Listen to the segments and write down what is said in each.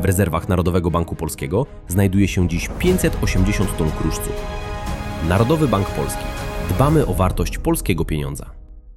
W rezerwach Narodowego Banku Polskiego znajduje się dziś 580 ton kruszców. Narodowy Bank Polski. Dbamy o wartość polskiego pieniądza.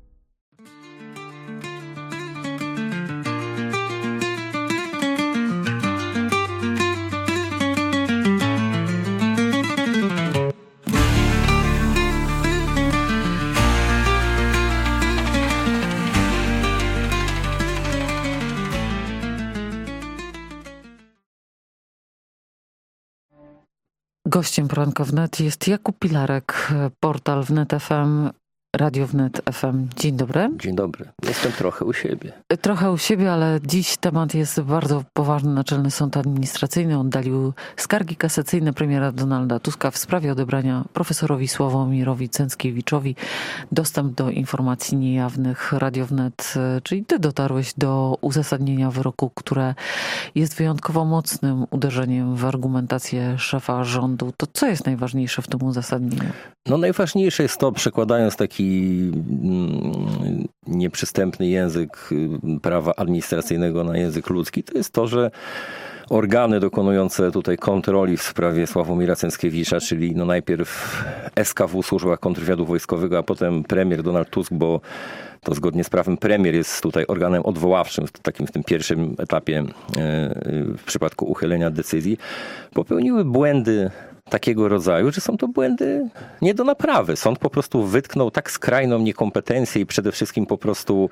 Gościem poranka wnet jest Jakub Pilarek, portal Wnet FM, Radio Wnet FM. Dzień dobry. Dzień dobry. Jestem trochę u siebie. Trochę u siebie, ale dziś temat jest bardzo poważny. Naczelny Sąd Administracyjny oddalił skargi kasacyjne premiera Donalda Tuska w sprawie odebrania profesorowi Sławomirowi Cęckiewiczowi dostęp do informacji niejawnych. Radio Wnet, czyli ty dotarłeś do uzasadnienia wyroku, które jest wyjątkowo mocnym uderzeniem w argumentację szefa rządu. To co jest najważniejsze w tym uzasadnieniu? No najważniejsze jest to, przekładając taki nieprzystępny język prawa administracyjnego na język ludzki, to jest to, że organy dokonujące tutaj kontroli w sprawie Sławomira Cęckiewicza, czyli najpierw SKW, Służba Kontrwywiadu Wojskowego, a potem premier Donald Tusk, bo to zgodnie z prawem premier jest tutaj organem odwoławczym w tym pierwszym etapie w przypadku uchylenia decyzji, popełniły błędy takiego rodzaju, że są to błędy nie do naprawy. Sąd po prostu wytknął tak skrajną niekompetencję i przede wszystkim po prostu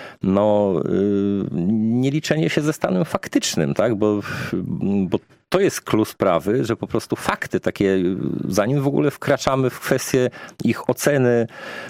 nieliczenie się ze stanem faktycznym, tak? Bo to jest klucz sprawy, że po prostu fakty takie, zanim w ogóle wkraczamy w kwestię ich oceny,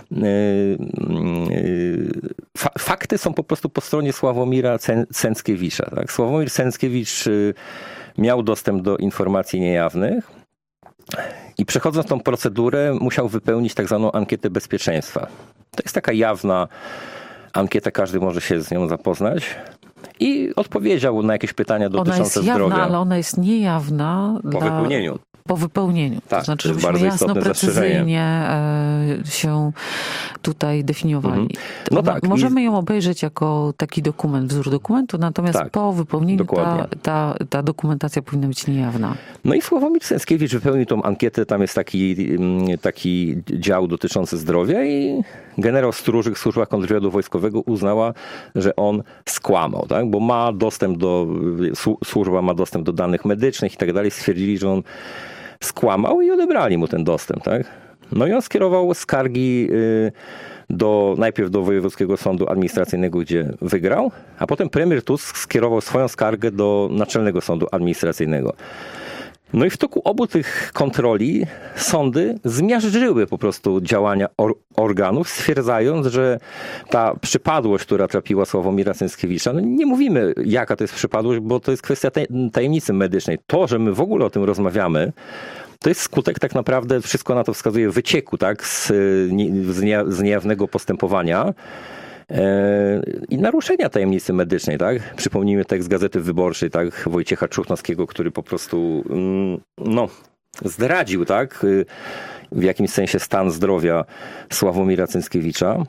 fakty są po prostu po stronie Sławomira Cęckiewicza. Tak? Sławomir Cęckiewicz miał dostęp do informacji niejawnych i przechodząc tą procedurę musiał wypełnić tak zwaną ankietę bezpieczeństwa. To jest taka jawna ankieta, każdy może się z nią zapoznać. I odpowiedział na jakieś pytania dotyczące zdrowia. Ona jest jawna, ale ona jest niejawna wypełnieniu. Po wypełnieniu. Tak, to znaczy, żebyśmy jasno, precyzyjnie się tutaj definiowali. Możemy ją obejrzeć jako taki dokument, wzór dokumentu, natomiast po wypełnieniu ta dokumentacja powinna być niejawna. No i Sławomir Cęckiewicz wypełnił tą ankietę, tam jest taki dział dotyczący zdrowia i generał Stróżyk, Służba Kontrwywiadu Wojskowego uznała, że on skłamał, tak? Bo ma dostęp służba ma dostęp do danych medycznych i tak dalej. Stwierdzili, że on skłamał i odebrali mu ten dostęp, tak? No i on skierował skargi najpierw do Wojewódzkiego Sądu Administracyjnego, gdzie wygrał, a potem premier Tusk skierował swoją skargę do Naczelnego Sądu Administracyjnego. No i w toku obu tych kontroli sądy zmiażdżyły po prostu działania organów, stwierdzając, że ta przypadłość, która trapiła Sławomira Cęckiewicza, nie mówimy jaka to jest przypadłość, bo to jest kwestia tajemnicy medycznej. To, że my w ogóle o tym rozmawiamy, to jest skutek tak naprawdę, wszystko na to wskazuje, wycieku, tak, z niejawnego postępowania i naruszenia tajemnicy medycznej, tak? Przypomnijmy tekst Gazety Wyborczej, tak? Wojciecha Czuchnowskiego, który po prostu zdradził, tak? W jakimś sensie stan zdrowia Sławomira Cęckiewicza.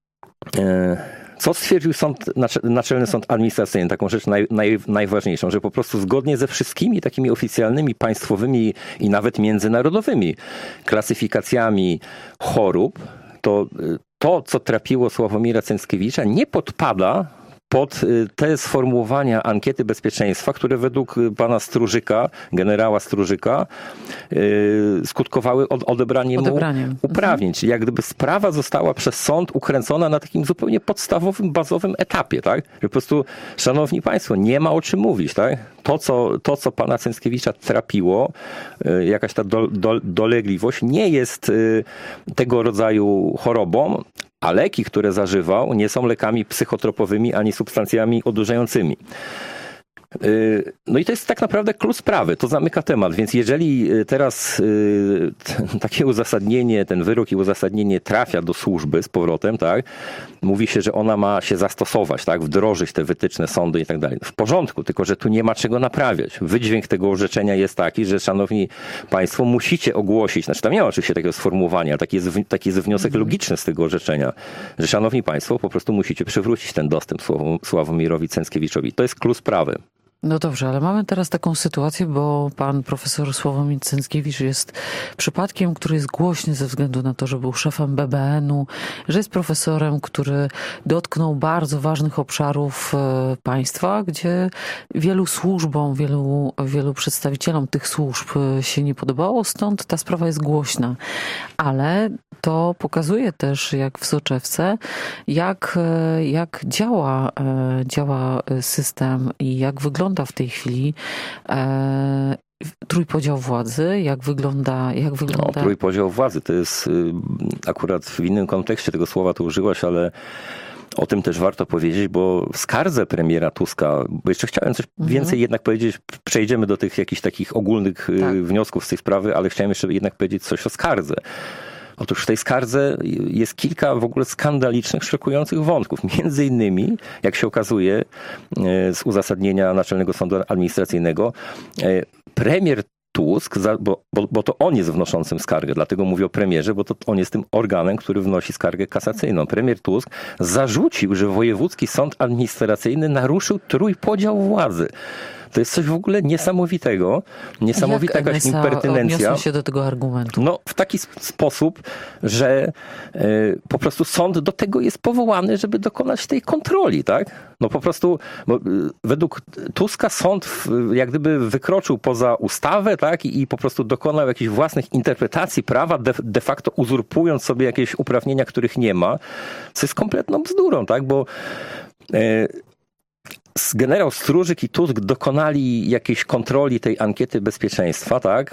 Co stwierdził Naczelny Sąd Administracyjny? Taką rzecz najważniejszą, że po prostu zgodnie ze wszystkimi takimi oficjalnymi, państwowymi i nawet międzynarodowymi klasyfikacjami chorób, to, co trapiło Sławomira Cęckiewicza, nie podpada pod te sformułowania ankiety bezpieczeństwa, które według pana Stróżyka, generała Stróżyka, skutkowały odebraniem mu uprawnień. Czyli jak gdyby sprawa została przez sąd ukręcona na takim zupełnie podstawowym, bazowym etapie, tak? Że po prostu, szanowni państwo, nie ma o czym mówić, tak? To, co pana Cęckiewicza trapiło, jakaś ta dolegliwość, nie jest tego rodzaju chorobą, a leki, które zażywał, nie są lekami psychotropowymi ani substancjami odurzającymi. No i to jest tak naprawdę klucz sprawy, to zamyka temat, więc jeżeli teraz takie uzasadnienie, ten wyrok i uzasadnienie trafia do służby z powrotem, tak, mówi się, że ona ma się zastosować, tak, wdrożyć te wytyczne, sądy i tak dalej. W porządku, tylko że tu nie ma czego naprawiać. Wydźwięk tego orzeczenia jest taki, że szanowni państwo, musicie ogłosić, znaczy tam nie ma oczywiście takiego sformułowania, ale taki jest wniosek logiczny z tego orzeczenia, że szanowni państwo, po prostu musicie przywrócić ten dostęp Sławomirowi Cęckiewiczowi. To jest klucz sprawy. No dobrze, ale mamy teraz taką sytuację, bo pan profesor Sławomir Cęckiewicz jest przypadkiem, który jest głośny ze względu na to, że był szefem BBN-u, że jest profesorem, który dotknął bardzo ważnych obszarów państwa, gdzie wielu służbom, wielu przedstawicielom tych służb się nie podobało, stąd ta sprawa jest głośna. Ale to pokazuje też, jak w soczewce, jak działa system i jak wygląda w tej chwili trójpodział władzy, jak wygląda... No, trójpodział władzy to jest akurat w innym kontekście tego słowa to użyłaś, ale o tym też warto powiedzieć, bo w skardze premiera Tuska, bo jeszcze chciałem coś więcej jednak powiedzieć, przejdziemy do tych jakichś takich ogólnych wniosków z tej sprawy, ale chciałem jeszcze jednak powiedzieć coś o skardze. Otóż w tej skardze jest kilka w ogóle skandalicznych, szokujących wątków. Między innymi, jak się okazuje z uzasadnienia Naczelnego Sądu Administracyjnego, premier Tusk, bo to on jest wnoszącym skargę, dlatego mówię o premierze, bo to on jest tym organem, który wnosi skargę kasacyjną. Premier Tusk zarzucił, że Wojewódzki Sąd Administracyjny naruszył trójpodział władzy. To jest coś w ogóle niesamowitego. Niesamowita jakaś impertynencja. Odniosły się do tego argumentu? No, w taki sposób, że po prostu sąd do tego jest powołany, żeby dokonać tej kontroli, tak? No po prostu, bo według Tuska sąd jak gdyby wykroczył poza ustawę, tak? I po prostu dokonał jakichś własnych interpretacji prawa, de facto uzurpując sobie jakieś uprawnienia, których nie ma, co jest kompletną bzdurą, tak? Bo generał Stróżyk i Tusk dokonali jakiejś kontroli tej ankiety bezpieczeństwa, tak?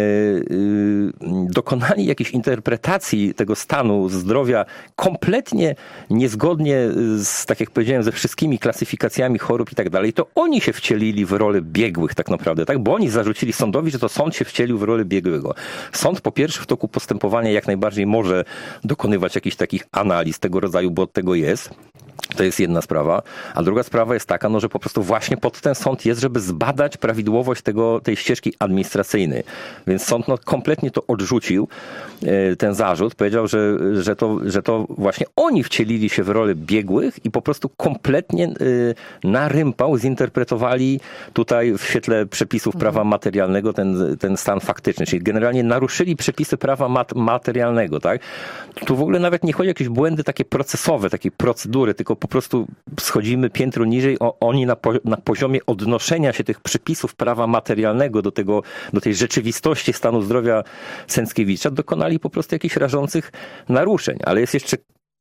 Dokonali jakiejś interpretacji tego stanu zdrowia kompletnie niezgodnie z, tak jak powiedziałem, ze wszystkimi klasyfikacjami chorób i tak dalej. To oni się wcielili w rolę biegłych tak naprawdę, tak? Bo oni zarzucili sądowi, że to sąd się wcielił w rolę biegłego. Sąd po pierwsze w toku postępowania jak najbardziej może dokonywać jakichś takich analiz tego rodzaju, bo od tego jest. To jest jedna sprawa. A druga sprawa jest taka, no, że po prostu właśnie pod ten sąd jest, żeby zbadać prawidłowość tej ścieżki administracyjnej. Więc sąd kompletnie to odrzucił, ten zarzut. Powiedział, że to właśnie oni wcielili się w rolę biegłych i po prostu kompletnie na rympał zinterpretowali tutaj w świetle przepisów prawa materialnego ten stan faktyczny. Czyli generalnie naruszyli przepisy prawa materialnego, tak? Tu w ogóle nawet nie chodzi o jakieś błędy takie procesowe, takie procedury, tylko po prostu schodzimy piętro niżej, oni na poziomie odnoszenia się tych przepisów prawa materialnego do tej rzeczywistości stanu zdrowia Cęckiewicza dokonali po prostu jakichś rażących naruszeń. Ale jest jeszcze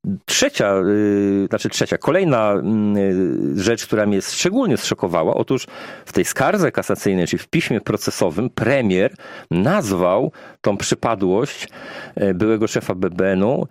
kolejna rzecz, która mnie szczególnie zszokowała. Otóż w tej skardze kasacyjnej, czyli w piśmie procesowym, premier nazwał tą przypadłość byłego szefa BBN-u,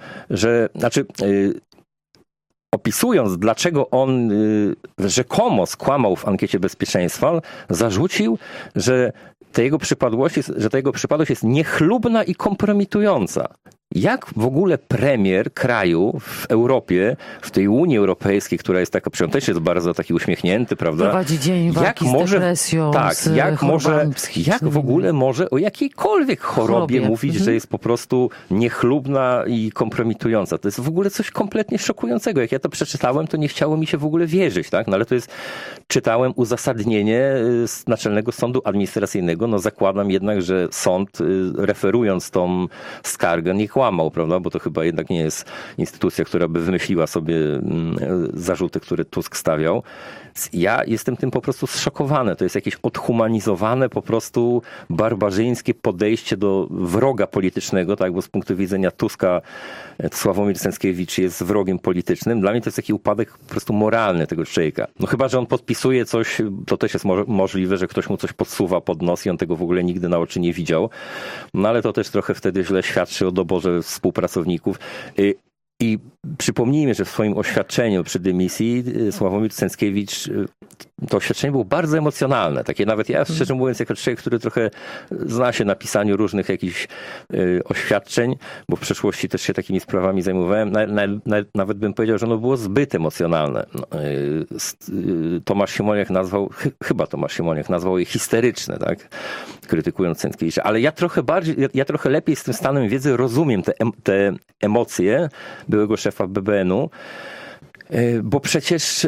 opisując, dlaczego on rzekomo skłamał w ankiecie bezpieczeństwa, zarzucił, że ta jego przypadłość jest niechlubna i kompromitująca. Jak w ogóle premier kraju w Europie, w tej Unii Europejskiej, która jest taka, też jest bardzo taki uśmiechnięty, prawda? Prowadzi dzień walki z depresją, jak w ogóle może o jakiejkolwiek chorobie mówić, że jest po prostu niechlubna i kompromitująca? To jest w ogóle coś kompletnie szokującego. Jak ja to przeczytałem, to nie chciało mi się w ogóle wierzyć, tak? No ale to jest, czytałem uzasadnienie z Naczelnego Sądu Administracyjnego, no zakładam jednak, że sąd referując tą skargę nie kłamał, prawda? Bo to chyba jednak nie jest instytucja, która by wymyśliła sobie zarzuty, które Tusk stawiał. Ja jestem tym po prostu zszokowany. To jest jakieś odhumanizowane, po prostu barbarzyńskie podejście do wroga politycznego, tak? Bo z punktu widzenia Tuska Sławomir Cęckiewicz jest wrogiem politycznym. Dla mnie to jest taki upadek po prostu moralny tego człowieka. No chyba, że on podpisuje coś, to też jest możliwe, że ktoś mu coś podsuwa pod nos i on tego w ogóle nigdy na oczy nie widział. No ale to też trochę wtedy źle świadczy o doborze współpracowników. I przypomnijmy, że w swoim oświadczeniu przy dymisji Sławomir Cęckiewicz, to oświadczenie było bardzo emocjonalne. Takie nawet ja, szczerze mówiąc, jako człowiek, który trochę zna się na pisaniu różnych jakichś oświadczeń, bo w przeszłości też się takimi sprawami zajmowałem, nawet bym powiedział, że ono było zbyt emocjonalne. Tomasz Siemoniak nazwał je histeryczne, tak? Krytykując Cęckiewicza. Ale ja trochę lepiej z tym stanem wiedzy rozumiem te emocje byłego szefa BBN-u. Bo przecież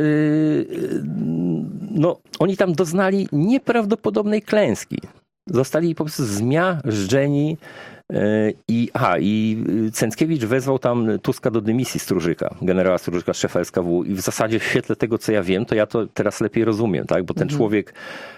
no, oni tam doznali nieprawdopodobnej klęski. Zostali po prostu zmiażdżeni i Cęckiewicz wezwał tam Tuska do dymisji Strużyka, generała Strużyka, szefa SKW i w zasadzie w świetle tego, co ja wiem, to ja to teraz lepiej rozumiem, tak? Bo ten człowiek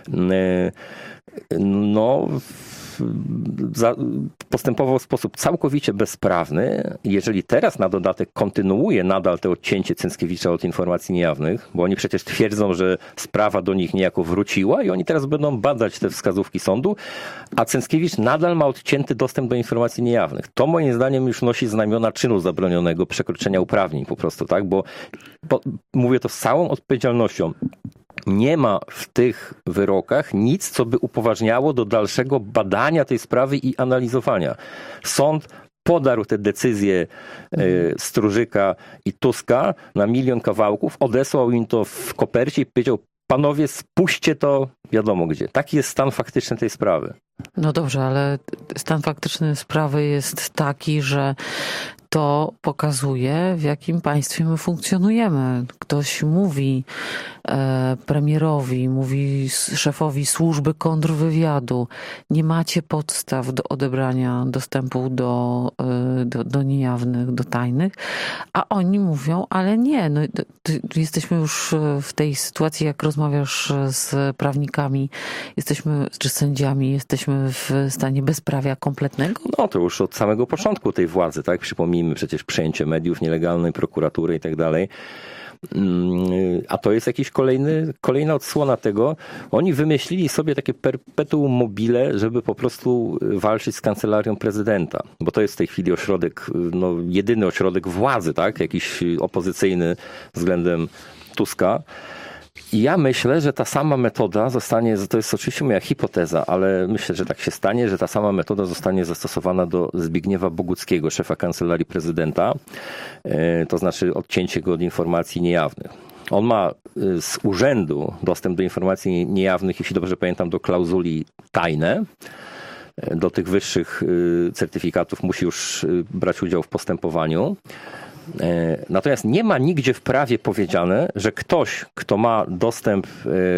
no postępował w sposób całkowicie bezprawny. Jeżeli teraz na dodatek kontynuuje nadal to odcięcie Cęckiewicza od informacji niejawnych, bo oni przecież twierdzą, że sprawa do nich niejako wróciła i oni teraz będą badać te wskazówki sądu, a Cęckiewicz nadal ma odcięty dostęp do informacji niejawnych. To moim zdaniem już nosi znamiona czynu zabronionego, przekroczenia uprawnień po prostu, tak? Bo mówię to z całą odpowiedzialnością. Nie ma w tych wyrokach nic, co by upoważniało do dalszego badania tej sprawy i analizowania. Sąd podarł te decyzje Strużyka i Tuska na milion kawałków, odesłał im to w kopercie i powiedział: panowie, spuśćcie to wiadomo gdzie. Taki jest stan faktyczny tej sprawy. No dobrze, ale stan faktyczny sprawy jest taki, że to pokazuje, w jakim państwie my funkcjonujemy. Ktoś mówi premierowi, mówi szefowi służby kontrwywiadu: nie macie podstaw do odebrania dostępu do niejawnych, do tajnych, a oni mówią: ale nie, no, jesteśmy już w tej sytuacji, jak rozmawiasz z prawnikami, czy z sędziami, jesteśmy w stanie bezprawia kompletnego? No to już od samego początku tej władzy, tak? Przypomnijmy przecież przejęcie mediów, nielegalnej prokuratury i tak dalej. A to jest jakiś kolejna odsłona tego. Oni wymyślili sobie takie perpetuum mobile, żeby po prostu walczyć z kancelarią prezydenta. Bo to jest w tej chwili ośrodek, no, jedyny ośrodek władzy, tak? Jakiś opozycyjny względem Tuska. I ja myślę, że ta sama metoda zostanie, to jest oczywiście moja hipoteza, ale myślę, że tak się stanie, że ta sama metoda zostanie zastosowana do Zbigniewa Boguckiego, szefa Kancelarii Prezydenta, to znaczy odcięcie go od informacji niejawnych. On ma z urzędu dostęp do informacji niejawnych, jeśli dobrze pamiętam, do klauzuli tajne. Do tych wyższych certyfikatów musi już brać udział w postępowaniu. Natomiast nie ma nigdzie w prawie powiedziane, że ktoś, kto ma dostęp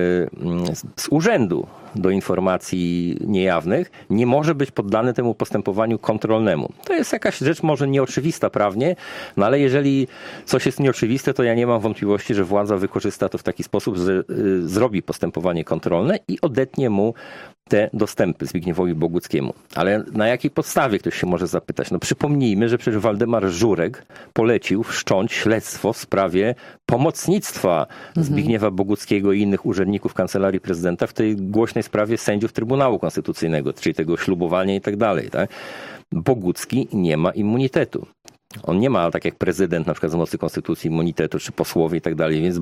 z urzędu do informacji niejawnych, nie może być poddany temu postępowaniu kontrolnemu. To jest jakaś rzecz może nieoczywista prawnie, no ale jeżeli coś jest nieoczywiste, to ja nie mam wątpliwości, że władza wykorzysta to w taki sposób, że zrobi postępowanie kontrolne i odetnie mu te dostępy Zbigniewowi Boguckiemu. Ale na jakiej podstawie, ktoś się może zapytać? No przypomnijmy, że przecież Waldemar Żurek polecił wszcząć śledztwo w sprawie pomocnictwa Zbigniewa Boguckiego i innych urzędników Kancelarii Prezydenta w tej głośnej sprawie sędziów Trybunału Konstytucyjnego, czyli tego ślubowania i tak dalej. Tak? Bogucki nie ma immunitetu. On nie ma, tak jak prezydent na przykład z mocy konstytucji, immunitetu, czy posłowie i tak dalej, więc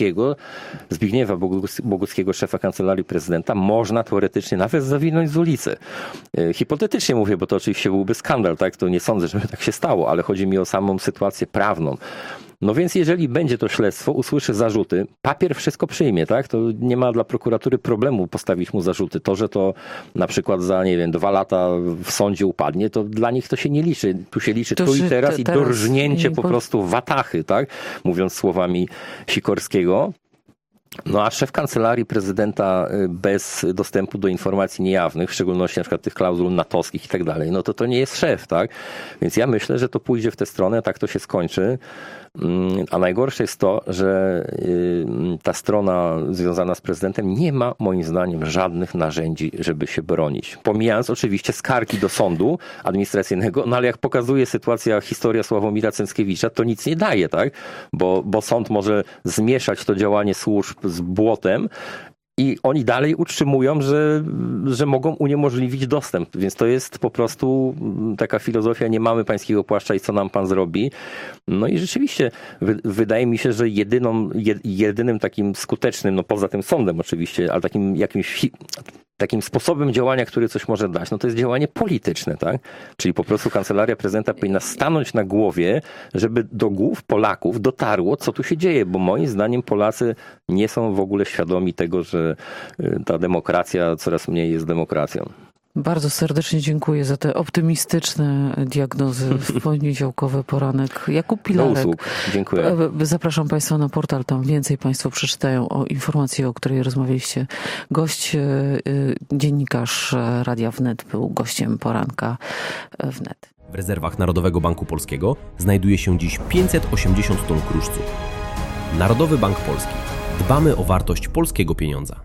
Zbigniewa Boguckiego, szefa Kancelarii Prezydenta, można teoretycznie nawet zawinąć z ulicy. Hipotetycznie mówię, bo to oczywiście byłby skandal, tak? To nie sądzę, żeby tak się stało, ale chodzi mi o samą sytuację prawną. No więc jeżeli będzie to śledztwo, usłyszy zarzuty, papier wszystko przyjmie, tak? To nie ma dla prokuratury problemu postawić mu zarzuty. To, że to na przykład za, 2 lata w sądzie upadnie, to dla nich to się nie liczy. Tu się liczy tu i teraz i dorżnięcie po prostu watachy, tak? Mówiąc słowami Sikorskiego. No a szef Kancelarii Prezydenta bez dostępu do informacji niejawnych, w szczególności na przykład tych klauzul natowskich i tak dalej, no to nie jest szef, tak? Więc ja myślę, że to pójdzie w tę stronę, tak to się skończy. A najgorsze jest to, że ta strona związana z prezydentem nie ma moim zdaniem żadnych narzędzi, żeby się bronić. Pomijając oczywiście skargi do sądu administracyjnego, no ale jak pokazuje historia Sławomira Cęckiewicza, to nic nie daje, tak? Bo sąd może zmieszać to działanie służb z błotem, i oni dalej utrzymują, że mogą uniemożliwić dostęp. Więc to jest po prostu taka filozofia: nie mamy pańskiego płaszcza i co nam pan zrobi. No i rzeczywiście wydaje mi się, że jedynym takim skutecznym, no poza tym sądem oczywiście, ale takim sposobem działania, który coś może dać, no to jest działanie polityczne, tak? Czyli po prostu Kancelaria Prezydenta powinna stanąć na głowie, żeby do głów Polaków dotarło, co tu się dzieje, bo moim zdaniem Polacy nie są w ogóle świadomi tego, że ta demokracja coraz mniej jest demokracją. Bardzo serdecznie dziękuję za te optymistyczne diagnozy w poniedziałkowy poranek. Jakub Do Pilarek. usług. Dziękuję. Zapraszam Państwa na portal, tam więcej Państwo przeczytają o informacji, o której rozmawialiście. Gość, dziennikarz Radia Wnet był gościem poranka Wnet. W rezerwach Narodowego Banku Polskiego znajduje się dziś 580 ton kruszców. Narodowy Bank Polski. Dbamy o wartość polskiego pieniądza.